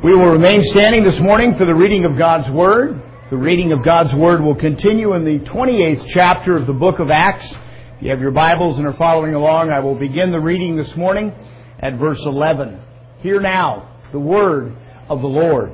We will remain standing this morning for the reading of God's Word. The reading of God's Word will continue in the 28th chapter of the book of Acts. If you have your Bibles and are following along, I will begin the reading this morning at verse 11. Hear now the Word of the Lord.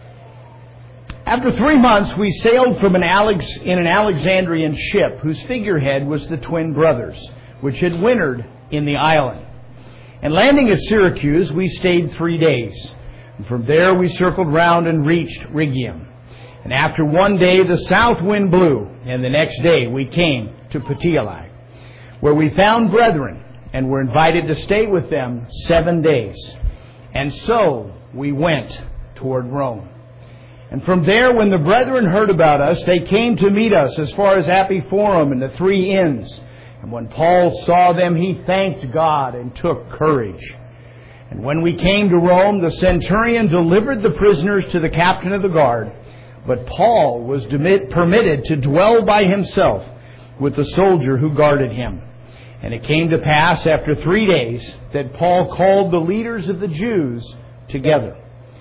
After 3 months, we sailed from in an Alexandrian ship whose figurehead was the twin brothers, which had wintered in the island. And landing at Syracuse, we stayed 3 days. And from there we circled round and reached Rhegium. And after 1 day the south wind blew, and the next day we came to Puteoli, where we found brethren, and were invited to stay with them 7 days. And so we went toward Rome. And from there, when the brethren heard about us, they came to meet us as far as Appiforum and the 3 Inns. And when Paul saw them, he thanked God and took courage. And when we came to Rome, the centurion delivered the prisoners to the captain of the guard. But Paul was permitted to dwell by himself with the soldier who guarded him. And it came to pass after 3 days that Paul called the leaders of the Jews together.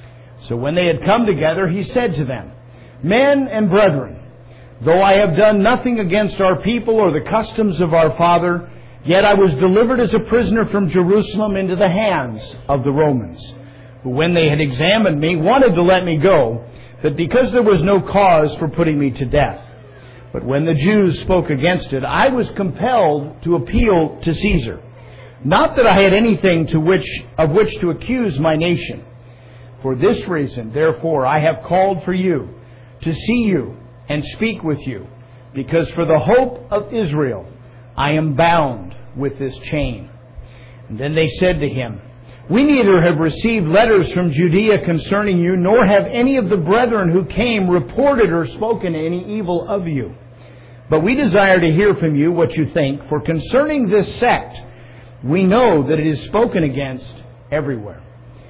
So when they had come together, he said to them, "Men and brethren, though I have done nothing against our people or the customs of our father, yet I was delivered as a prisoner from Jerusalem into the hands of the Romans, who when they had examined me wanted to let me go, but because there was no cause for putting me to death. But when the Jews spoke against it, I was compelled to appeal to Caesar. Not that I had anything of which to accuse my nation. For this reason, therefore, I have called for you to see you and speak with you, because for the hope of Israel I am bound with this chain." And then they said to him, "We neither have received letters from Judea concerning you, nor have any of the brethren who came reported or spoken any evil of you. But we desire to hear from you what you think, for concerning this sect, we know that it is spoken against everywhere."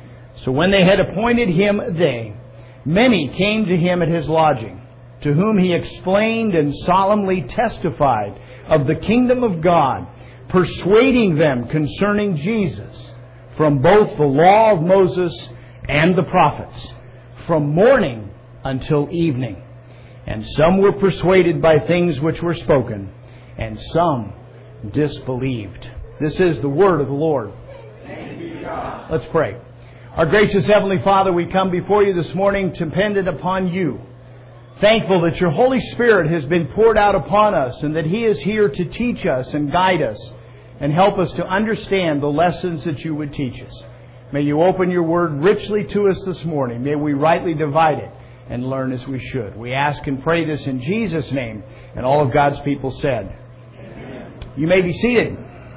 So when they had appointed him a day, many came to him at his lodging, to whom he explained and solemnly testified of the kingdom of God, persuading them concerning Jesus from both the law of Moses and the prophets, from morning until evening. And some were persuaded by things which were spoken, and some disbelieved. This is the word of the Lord. Thanks be to God. Let's pray. Our gracious Heavenly Father, we come before you this morning dependent upon you, thankful that your Holy Spirit has been poured out upon us and that He is here to teach us and guide us and help us to understand the lessons that you would teach us. May you open your word richly to us this morning. May we rightly divide it and learn as we should. We ask and pray this in Jesus' name, and all of God's people said. Amen. You may be seated.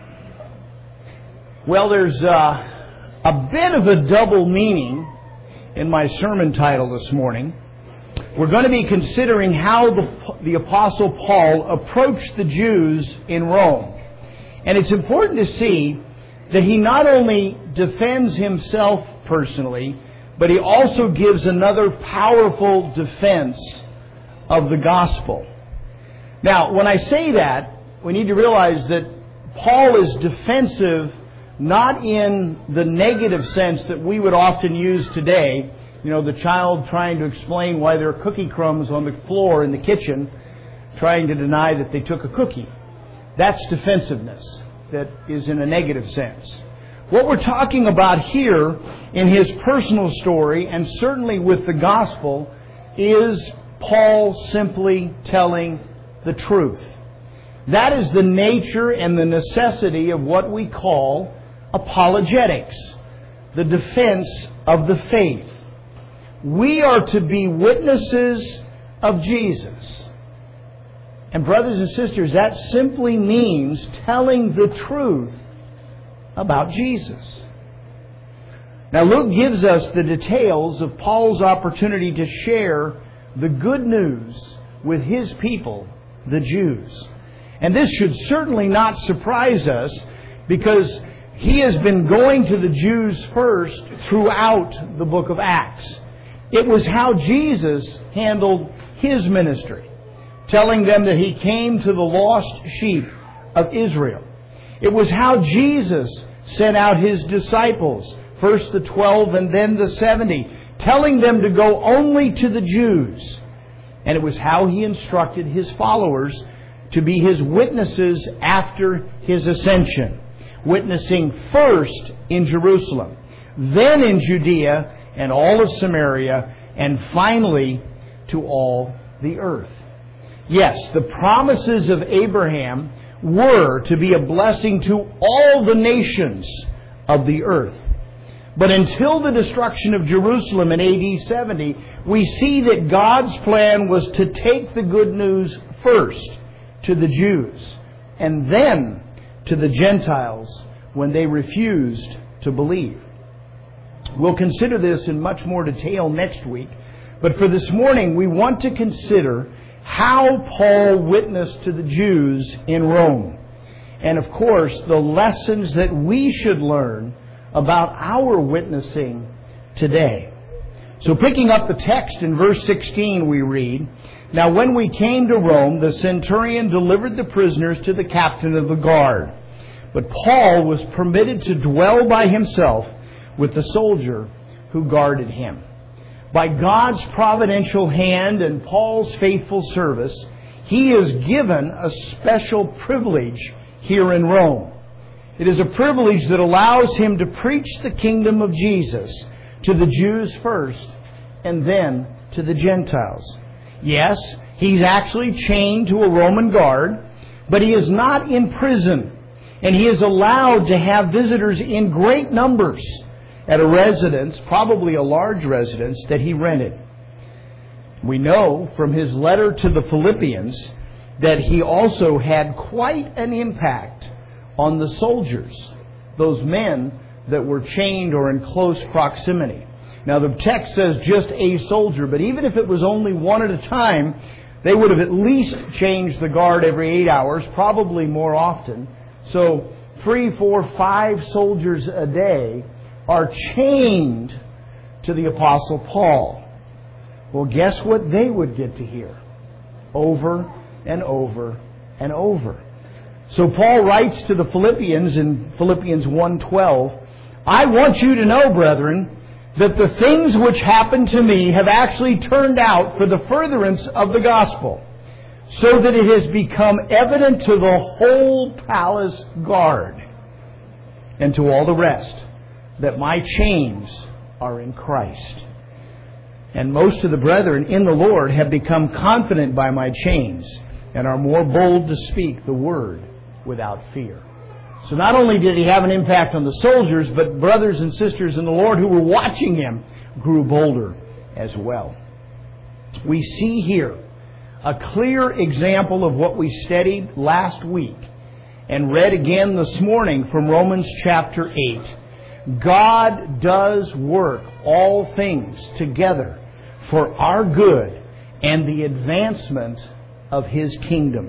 Well, there's a bit of a double meaning in my sermon title this morning. We're going to be considering how the Apostle Paul approached the Jews in Rome. And it's important to see that he not only defends himself personally, but he also gives another powerful defense of the gospel. Now, when I say that, we need to realize that Paul is defensive not in the negative sense that we would often use today. You know, the child trying to explain why there are cookie crumbs on the floor in the kitchen, trying to deny that they took a cookie. That's defensiveness that is in a negative sense. What we're talking about here in his personal story, and certainly with the gospel, is Paul simply telling the truth. That is the nature and the necessity of what we call apologetics, the defense of the faith. We are to be witnesses of Jesus. And brothers and sisters, that simply means telling the truth about Jesus. Now, Luke gives us the details of Paul's opportunity to share the good news with his people, the Jews. And this should certainly not surprise us, because he has been going to the Jews first throughout the book of Acts. It was how Jesus handled his ministry, telling them that he came to the lost sheep of Israel. It was how Jesus sent out his disciples, first the 12 and then the 70, telling them to go only to the Jews. And it was how He instructed His followers to be His witnesses after His ascension. Witnessing first in Jerusalem, then in Judea and all of Samaria, and finally to all the earth. Yes, the promises of Abraham were to be a blessing to all the nations of the earth. But until the destruction of Jerusalem in AD 70, we see that God's plan was to take the good news first to the Jews and then to the Gentiles when they refused to believe. We'll consider this in much more detail next week, but for this morning we want to consider how Paul witnessed to the Jews in Rome. And of course, the lessons that we should learn about our witnessing today. So picking up the text in verse 16 we read, "Now when we came to Rome, the centurion delivered the prisoners to the captain of the guard. But Paul was permitted to dwell by himself with the soldier who guarded him." By God's providential hand and Paul's faithful service, he is given a special privilege here in Rome. It is a privilege that allows him to preach the kingdom of Jesus to the Jews first and then to the Gentiles. Yes, he's actually chained to a Roman guard, but he is not in prison, and he is allowed to have visitors in great numbers at a residence, probably a large residence, that he rented. We know from his letter to the Philippians that he also had quite an impact on the soldiers, those men that were chained or in close proximity. Now the text says just a soldier, but even if it was only one at a time, they would have at least changed the guard every 8 hours, probably more often. So 3, 4, 5 soldiers a day are chained to the Apostle Paul. Well, guess what they would get to hear? Over and over and over. So Paul writes to the Philippians in Philippians 1:12, "I want you to know, brethren, that the things which happened to me have actually turned out for the furtherance of the gospel, so that it has become evident to the whole palace guard and to all the rest that my chains are in Christ. And most of the brethren in the Lord have become confident by my chains and are more bold to speak the word without fear." So not only did he have an impact on the soldiers, but brothers and sisters in the Lord who were watching him grew bolder as well. We see here a clear example of what we studied last week and read again this morning from Romans chapter 8. God does work all things together for our good and the advancement of His kingdom.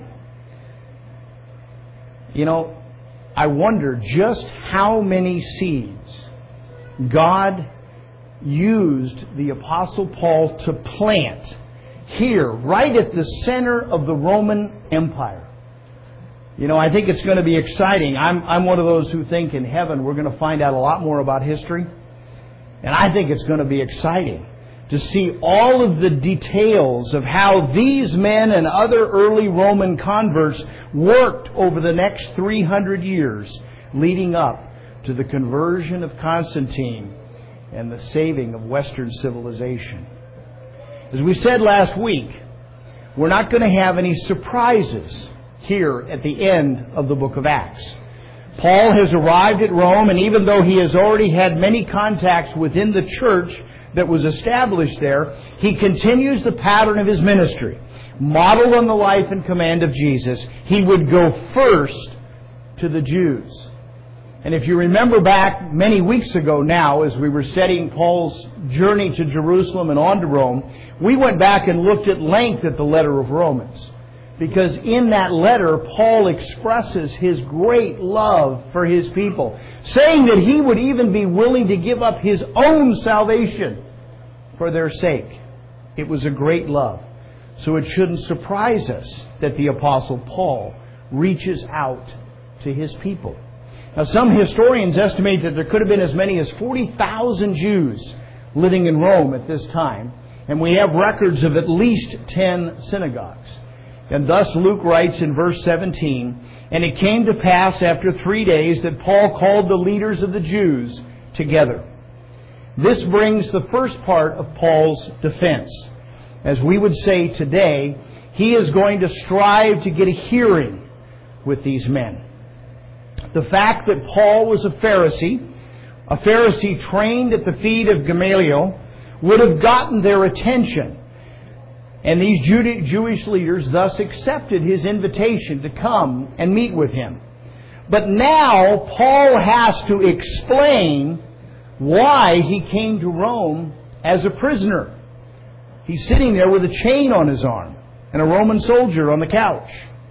You know, I wonder just how many seeds God used the Apostle Paul to plant here, right at the center of the Roman Empire. You know, I think it's going to be exciting. I'm one of those who think in heaven we're going to find out a lot more about history. And I think it's going to be exciting to see all of the details of how these men and other early Roman converts worked over the next 300 years leading up to the conversion of Constantine and the saving of Western civilization. As we said last week, we're not going to have any surprises here at the end of the book of Acts. Paul has arrived at Rome, and even though he has already had many contacts within the church that was established there, he continues the pattern of his ministry. Modeled on the life and command of Jesus, he would go first to the Jews. And if you remember back many weeks ago now, as we were studying Paul's journey to Jerusalem and on to Rome, we went back and looked at length at the letter of Romans. Because in that letter, Paul expresses his great love for his people, saying that he would even be willing to give up his own salvation for their sake. It was a great love. So it shouldn't surprise us that the Apostle Paul reaches out to his people. Now, some historians estimate that there could have been as many as 40,000 Jews living in Rome at this time. And we have records of at least 10 synagogues. And thus Luke writes in verse 17, "And it came to pass after 3 days that Paul called the leaders of the Jews together." This brings the first part of Paul's defense. As we would say today, he is going to strive to get a hearing with these men. The fact that Paul was a Pharisee trained at the feet of Gamaliel, would have gotten their attention. And these Jewish leaders thus accepted his invitation to come and meet with him. But now Paul has to explain why he came to Rome as a prisoner. He's sitting there with a chain on his arm and a Roman soldier on the couch.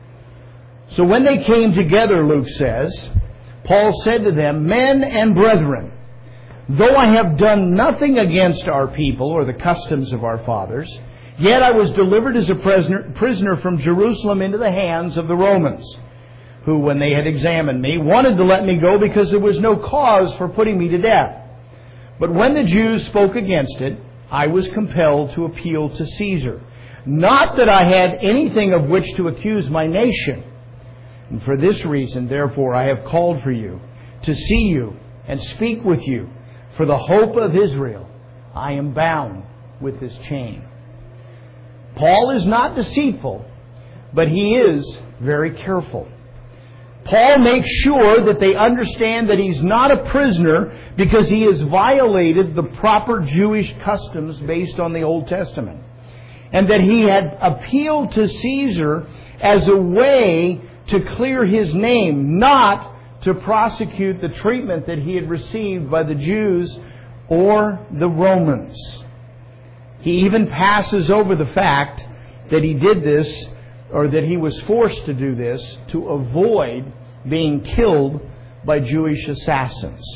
So when they came together, Luke says, Paul said to them, "Men and brethren, though I have done nothing against our people or the customs of our fathers, yet I was delivered as a prisoner from Jerusalem into the hands of the Romans, who, when they had examined me, wanted to let me go because there was no cause for putting me to death. But when the Jews spoke against it, I was compelled to appeal to Caesar. Not that I had anything of which to accuse my nation. And for this reason, therefore, I have called for you, to see you and speak with you. For the hope of Israel, I am bound with this chain." Paul is not deceitful, but he is very careful. Paul makes sure that they understand that he's not a prisoner because he has violated the proper Jewish customs based on the Old Testament. And that he had appealed to Caesar as a way to clear his name, not to prosecute the treatment that he had received by the Jews or the Romans. He even passes over the fact that he did this, or that he was forced to do this, to avoid being killed by Jewish assassins.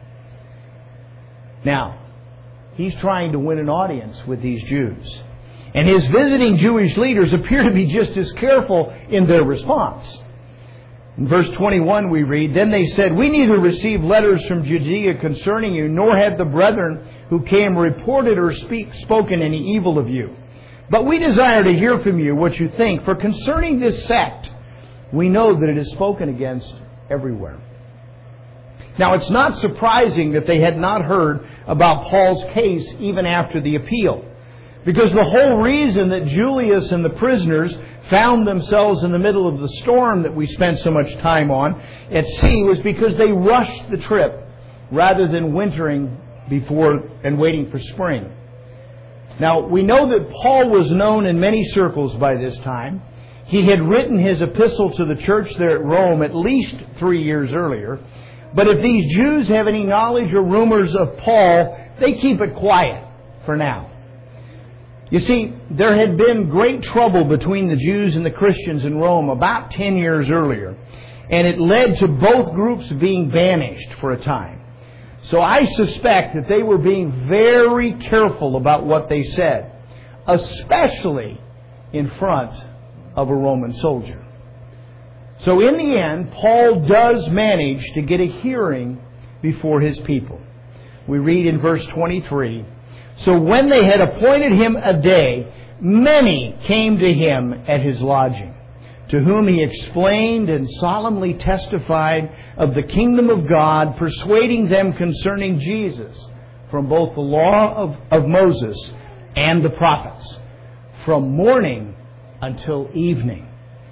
Now, he's trying to win an audience with these Jews. And his visiting Jewish leaders appear to be just as careful in their response. In verse 21 we read, "Then they said, we neither received letters from Judea concerning you, nor have the brethren who came reported or spoken any evil of you. But we desire to hear from you what you think, for concerning this sect, we know that it is spoken against everywhere." Now, it's not surprising that they had not heard about Paul's case even after the appeal, because the whole reason that Julius and the prisoners found themselves in the middle of the storm that we spent so much time on at sea was because they rushed the trip rather than wintering before and waiting for spring. Now, we know that Paul was known in many circles by this time. He had written his epistle to the church there at Rome at least 3 years earlier. But if these Jews have any knowledge or rumors of Paul, they keep it quiet for now. You see, there had been great trouble between the Jews and the Christians in Rome about 10 years earlier, and it led to both groups being banished for a time. So I suspect that they were being very careful about what they said, especially in front of a Roman soldier. So in the end, Paul does manage to get a hearing before his people. We read in verse 23, "So when they had appointed him a day, many came to him at his lodging, to whom he explained and solemnly testified of the kingdom of God, persuading them concerning Jesus from both the law of Moses and the prophets, from morning until evening."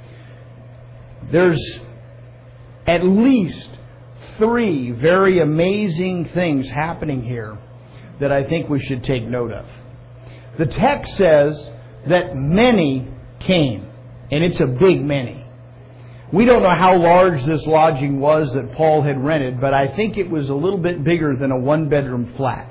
There's at least 3 very amazing things happening here that I think we should take note of. The text says that many came, and it's a big many. We don't know how large this lodging was that Paul had rented, but I think it was a little bit bigger than a 1-bedroom flat.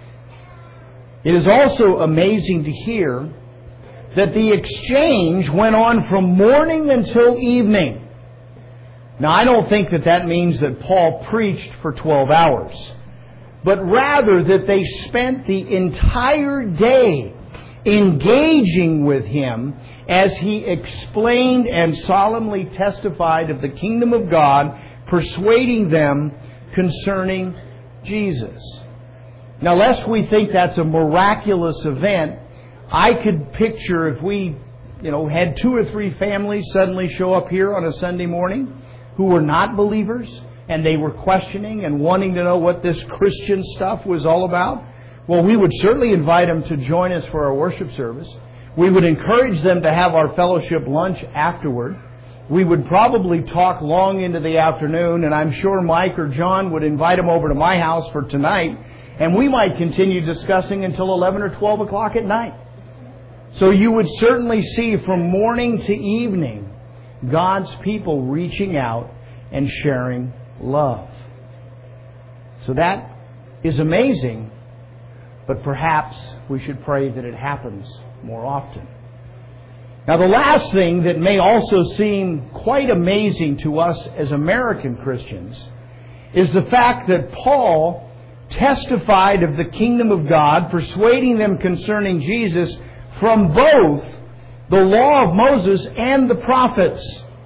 It is also amazing to hear that the exchange went on from morning until evening. Now, I don't think that means that Paul preached for 12 hours, but rather that they spent the entire day engaging with him as he explained and solemnly testified of the kingdom of God, persuading them concerning Jesus. Now, lest we think that's a miraculous event, I could picture if we, had 2 or 3 families suddenly show up here on a Sunday morning who were not believers, and they were questioning and wanting to know what this Christian stuff was all about. Well, we would certainly invite them to join us for our worship service. We would encourage them to have our fellowship lunch afterward. We would probably talk long into the afternoon, and I'm sure Mike or John would invite them over to my house for tonight, and we might continue discussing until 11 or 12 o'clock at night. So you would certainly see from morning to evening God's people reaching out and sharing love. So that is amazing, but perhaps we should pray that it happens more often. Now, the last thing that may also seem quite amazing to us as American Christians is the fact that Paul testified of the kingdom of God, persuading them concerning Jesus from both the law of Moses and the prophets.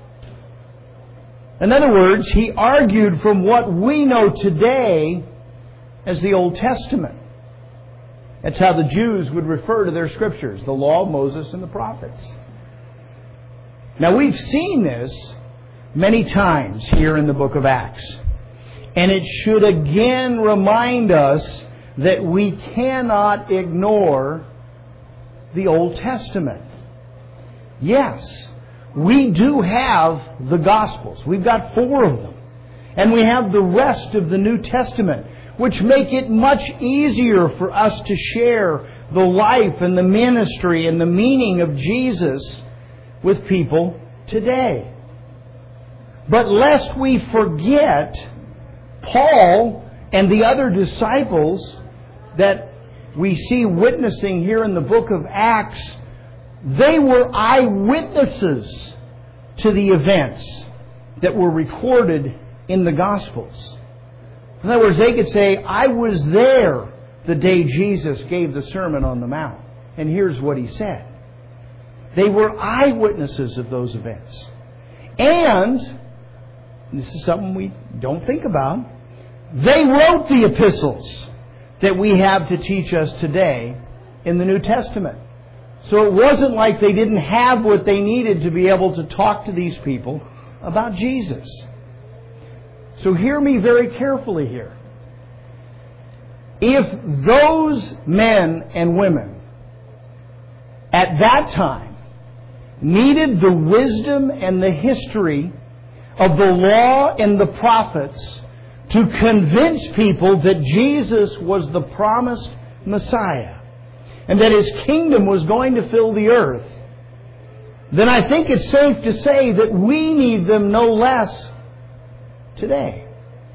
In other words, he argued from what we know today as the Old Testament. That's how the Jews would refer to their scriptures, the law of Moses and the prophets. Now, we've seen this many times here in the book of Acts. And it should again remind us that we cannot ignore the Old Testament. Yes, we do have the Gospels. We've got 4 of them. And we have the rest of the New Testament, which make it much easier for us to share the life and the ministry and the meaning of Jesus with people today. But lest we forget, Paul and the other disciples that we see witnessing here in the book of Acts, they were eyewitnesses to the events that were recorded in the Gospels. In other words, they could say, I was there the day Jesus gave the Sermon on the Mount. And here's what he said. They were eyewitnesses of those events. And, this is something we don't think about, they wrote the epistles that we have to teach us today in the New Testament. So it wasn't like they didn't have what they needed to be able to talk to these people about Jesus. So hear me very carefully here. If those men and women at that time needed the wisdom and the history of the law and the prophets to convince people that Jesus was the promised Messiah and that His kingdom was going to fill the earth, then I think it's safe to say that we need them no less today.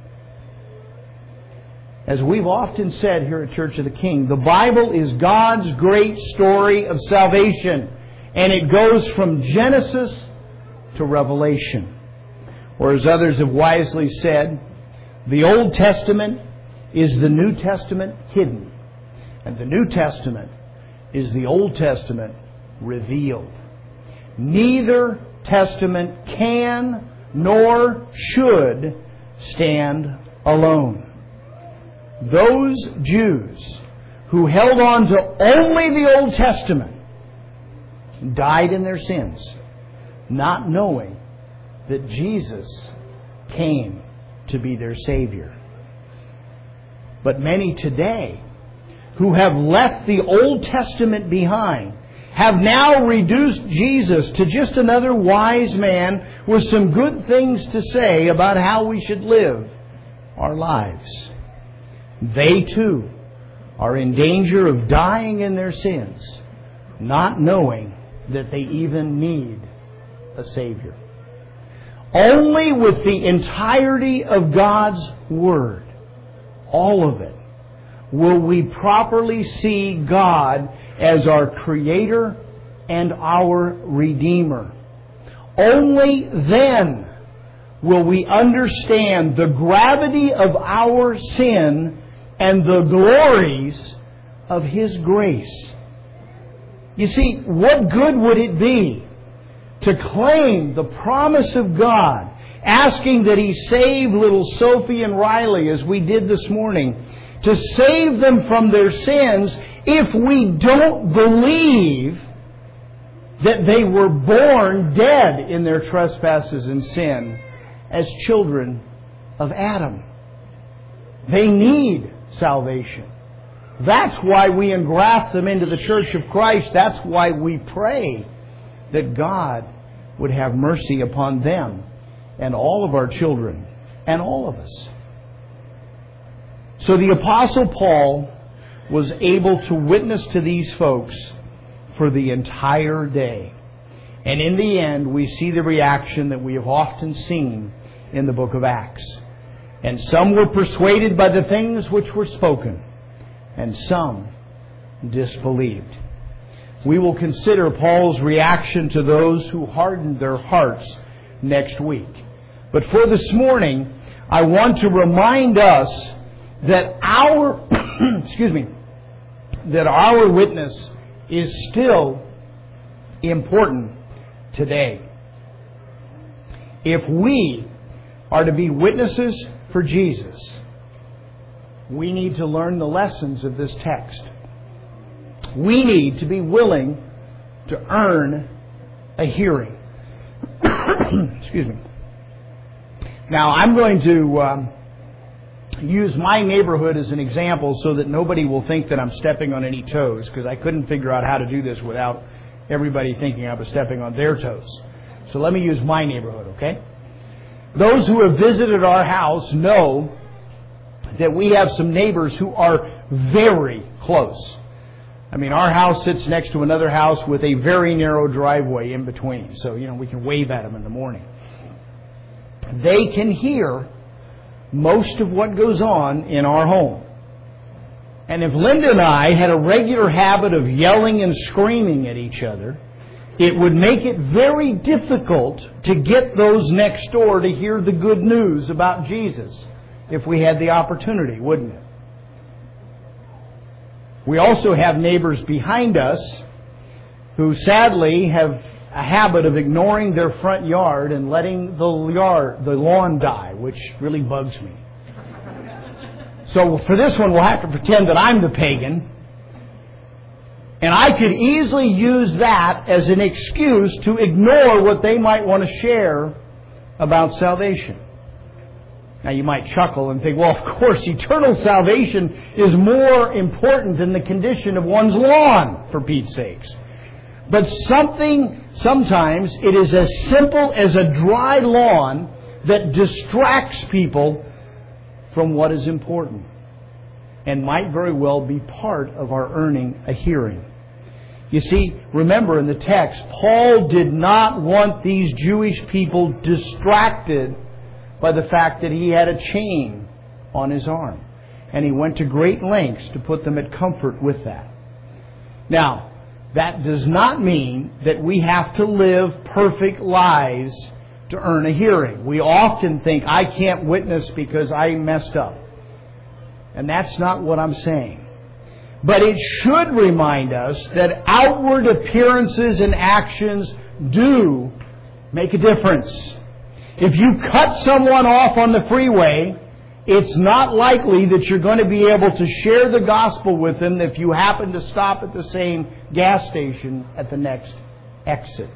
As we've often said here at Church of the King, the Bible is God's great story of salvation, and it goes from Genesis to Revelation. Or as others have wisely said, the Old Testament is the New Testament hidden, and the New Testament is the Old Testament revealed. Neither testament can nor should stand alone. Those Jews who held on to only the Old Testament died in their sins, not knowing that Jesus came to be their Savior. But many today who have left the Old Testament behind have now reduced Jesus to just another wise man with some good things to say about how we should live our lives. They too are in danger of dying in their sins, not knowing that they even need a Savior. Only with the entirety of God's Word, all of it, will we properly see God as our Creator and our Redeemer. Only then will we understand the gravity of our sin and the glories of His grace. You see, what good would it be to claim the promise of God, asking that He save little Sophie and Riley as we did this morning, to save them from their sins if we don't believe that they were born dead in their trespasses and sin as children of Adam. They need salvation. That's why we engraft them into the church of Christ. That's why we pray that God would have mercy upon them and all of our children and all of us. So the Apostle Paul was able to witness to these folks for the entire day. And in the end, we see the reaction that we have often seen in the book of Acts. And some were persuaded by the things which were spoken, and some disbelieved. We will consider Paul's reaction to those who hardened their hearts next week. But for this morning, I want to remind us that our that our witness is still important today. If we are to be witnesses for Jesus, we need to learn the lessons of this text. We need to be willing to earn a hearing. Excuse me. Now, I'm going to use my neighborhood as an example so that nobody will think that I'm stepping on any toes, because I couldn't figure out how to do this without everybody thinking I was stepping on their toes. So let me use my neighborhood, okay? Those who have visited our house know that we have some neighbors who are very close. I mean, our house sits next to another house with a very narrow driveway in between. So, we can wave at them in the morning. They can hear most of what goes on in our home. And if Linda and I had a regular habit of yelling and screaming at each other, it would make it very difficult to get those next door to hear the good news about Jesus if we had the opportunity, wouldn't it? We also have neighbors behind us who sadly have a habit of ignoring their front yard and letting the lawn die, which really bugs me. So for this one, we'll have to pretend that I'm the pagan. And I could easily use that as an excuse to ignore what they might want to share about salvation. Now you might chuckle and think, well, of course, eternal salvation is more important than the condition of one's lawn, for Pete's sakes. But sometimes it is as simple as a dry lawn that distracts people from what is important and might very well be part of our earning a hearing. You see, remember in the text, Paul did not want these Jewish people distracted by the fact that he had a chain on his arm. And he went to great lengths to put them at comfort with that. Now, that does not mean that we have to live perfect lives to earn a hearing. We often think, I can't witness because I messed up. And that's not what I'm saying. But it should remind us that outward appearances and actions do make a difference. If you cut someone off on the freeway, it's not likely that you're going to be able to share the gospel with them if you happen to stop at the same gas station at the next exit.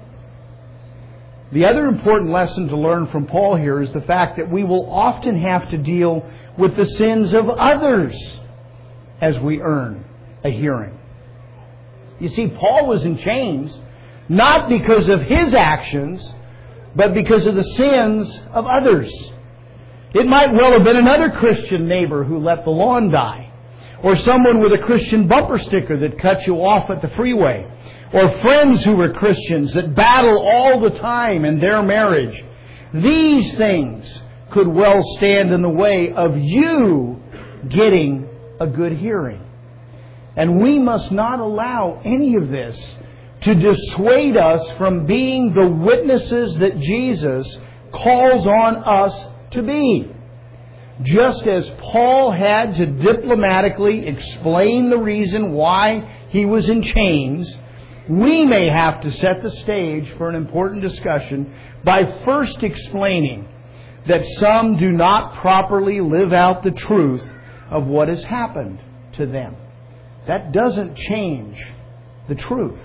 The other important lesson to learn from Paul here is the fact that we will often have to deal with the sins of others as we earn a hearing. You see, Paul was in chains not because of his actions, but because of the sins of others. It might well have been another Christian neighbor who let the lawn die, or someone with a Christian bumper sticker that cut you off at the freeway, or friends who were Christians that battle all the time in their marriage. These things could well stand in the way of you getting a good hearing. And we must not allow any of this to dissuade us from being the witnesses that Jesus calls on us to be. Just as Paul had to diplomatically explain the reason why he was in chains, we may have to set the stage for an important discussion by first explaining that some do not properly live out the truth of what has happened to them. That doesn't change the truth.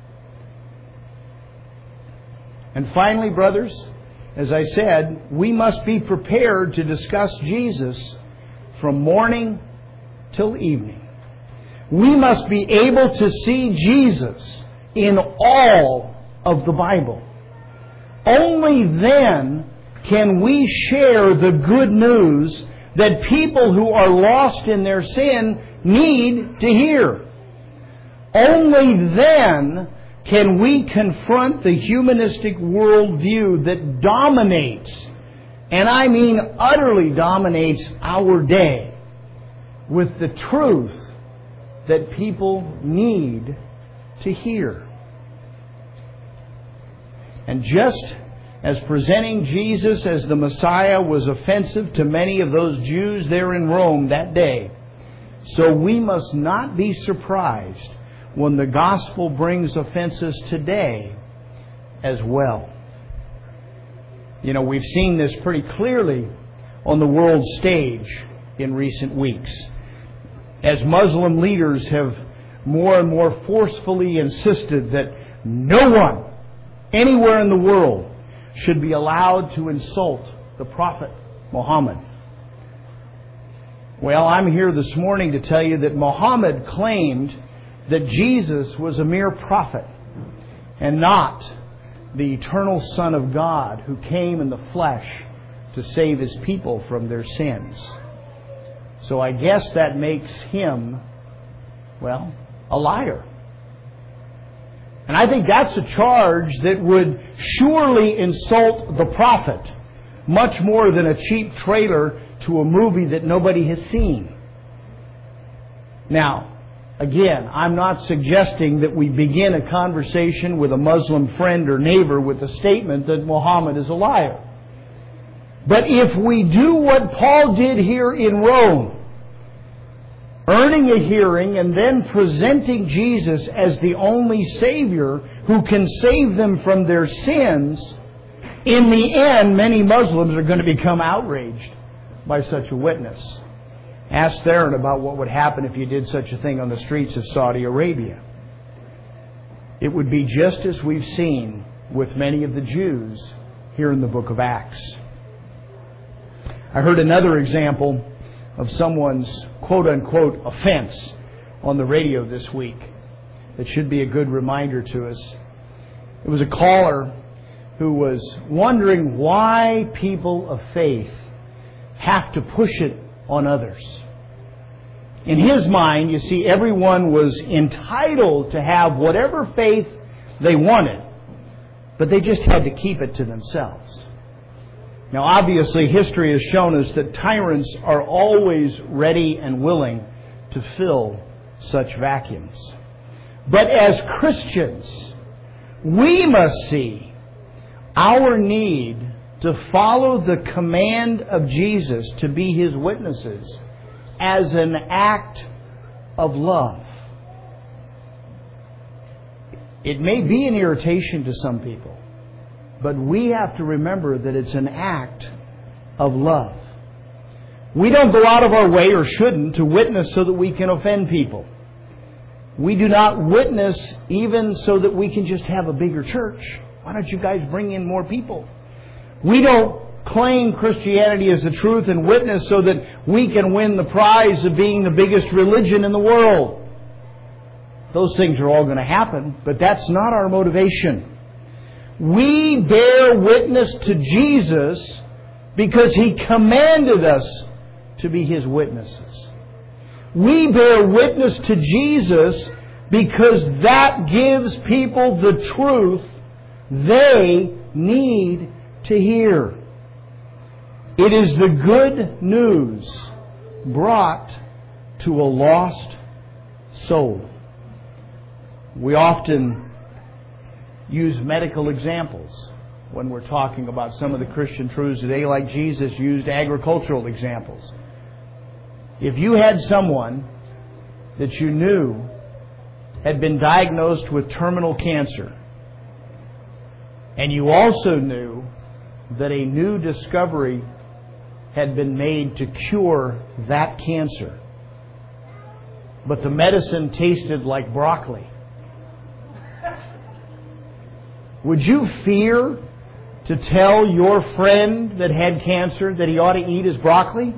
And finally, brothers, as I said, we must be prepared to discuss Jesus from morning till evening. We must be able to see Jesus in all of the Bible. Only then can we share the good news that people who are lost in their sin need to hear. Only then can we confront the humanistic worldview that dominates, and I mean utterly dominates, our day with the truth that people need to hear. And just as presenting Jesus as the Messiah was offensive to many of those Jews there in Rome that day, so we must not be surprised when the gospel brings offenses today as well. You know, we've seen this pretty clearly on the world stage in recent weeks, as Muslim leaders have more and more forcefully insisted that no one anywhere in the world should be allowed to insult the Prophet Muhammad. Well, I'm here this morning to tell you that Muhammad claimed that Jesus was a mere prophet and not the eternal Son of God who came in the flesh to save His people from their sins. So I guess that makes him, well, a liar. And I think that's a charge that would surely insult the prophet much more than a cheap trailer to a movie that nobody has seen. Now, again, I'm not suggesting that we begin a conversation with a Muslim friend or neighbor with a statement that Muhammad is a liar. But if we do what Paul did here in Rome, earning a hearing and then presenting Jesus as the only Savior who can save them from their sins, in the end, many Muslims are going to become outraged by such a witness. Ask Theron about what would happen if you did such a thing on the streets of Saudi Arabia. It would be just as we've seen with many of the Jews here in the book of Acts. I heard another example of someone's quote-unquote offense on the radio this week that should be a good reminder to us. It was a caller who was wondering why people of faith have to push it on others. In his mind, you see, everyone was entitled to have whatever faith they wanted, but they just had to keep it to themselves. Now, obviously, history has shown us that tyrants are always ready and willing to fill such vacuums. But as Christians, we must see our need to follow the command of Jesus to be His witnesses as an act of love. It may be an irritation to some people, but we have to remember that it's an act of love. We don't go out of our way, or shouldn't, to witness so that we can offend people. We do not witness even so that we can just have a bigger church. Why don't you guys bring in more people? We don't claim Christianity as the truth and witness so that we can win the prize of being the biggest religion in the world. Those things are all going to happen, but that's not our motivation. We bear witness to Jesus because He commanded us to be His witnesses. We bear witness to Jesus because that gives people the truth they need to hear. It is the good news brought to a lost soul. We often use medical examples when we're talking about some of the Christian truths today, like Jesus used agricultural examples. If you had someone that you knew had been diagnosed with terminal cancer, and you also knew that a new discovery had been made to cure that cancer, but the medicine tasted like broccoli. Would you fear to tell your friend that had cancer that he ought to eat his broccoli?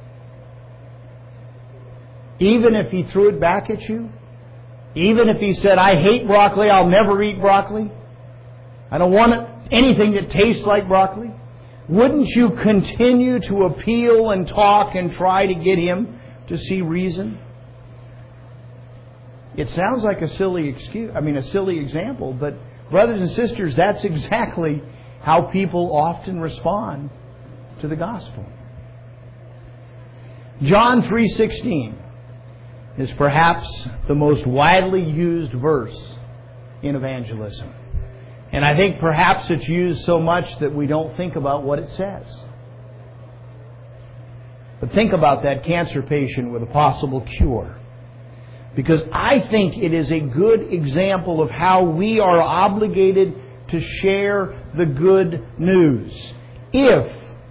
Even if he threw it back at you? Even if he said, I hate broccoli, I'll never eat broccoli? I don't want anything that tastes like broccoli? Wouldn't you continue to appeal and talk and try to get him to see reason? It sounds like a silly example, but brothers and sisters, that's exactly how people often respond to the gospel. John 3:16 is perhaps the most widely used verse in evangelism. And I think perhaps it's used so much that we don't think about what it says. But think about that cancer patient with a possible cure. Because I think it is a good example of how we are obligated to share the good news if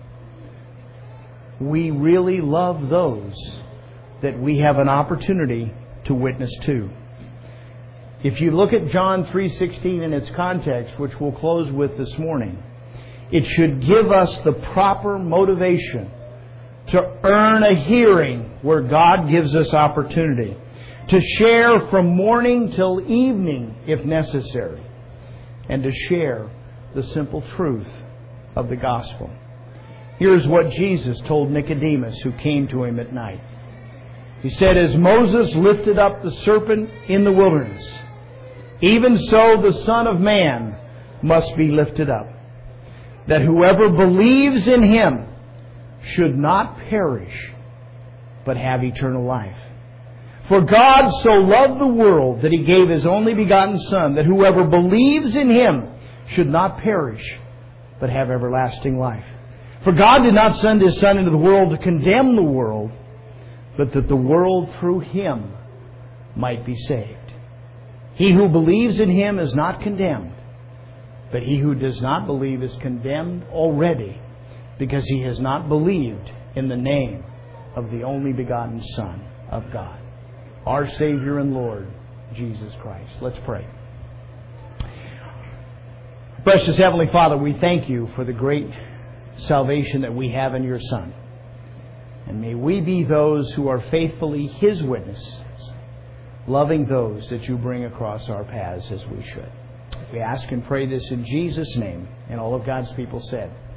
we really love those that we have an opportunity to witness to. If you look at John 3:16 in its context, which we'll close with this morning, it should give us the proper motivation to earn a hearing where God gives us opportunity, to share from morning till evening if necessary, and to share the simple truth of the gospel. Here's what Jesus told Nicodemus, who came to Him at night. He said, as Moses lifted up the serpent in the wilderness, even so the Son of Man must be lifted up, that whoever believes in Him should not perish, but have eternal life. For God so loved the world that He gave His only begotten Son, that whoever believes in Him should not perish, but have everlasting life. For God did not send His Son into the world to condemn the world, but that the world through Him might be saved. He who believes in Him is not condemned, but he who does not believe is condemned already, because he has not believed in the name of the only begotten Son of God, our Savior and Lord, Jesus Christ. Let's pray. Precious Heavenly Father, we thank You for the great salvation that we have in Your Son. And may we be those who are faithfully His witnesses, loving those that You bring across our paths as we should. We ask and pray this in Jesus' name, and all of God's people said,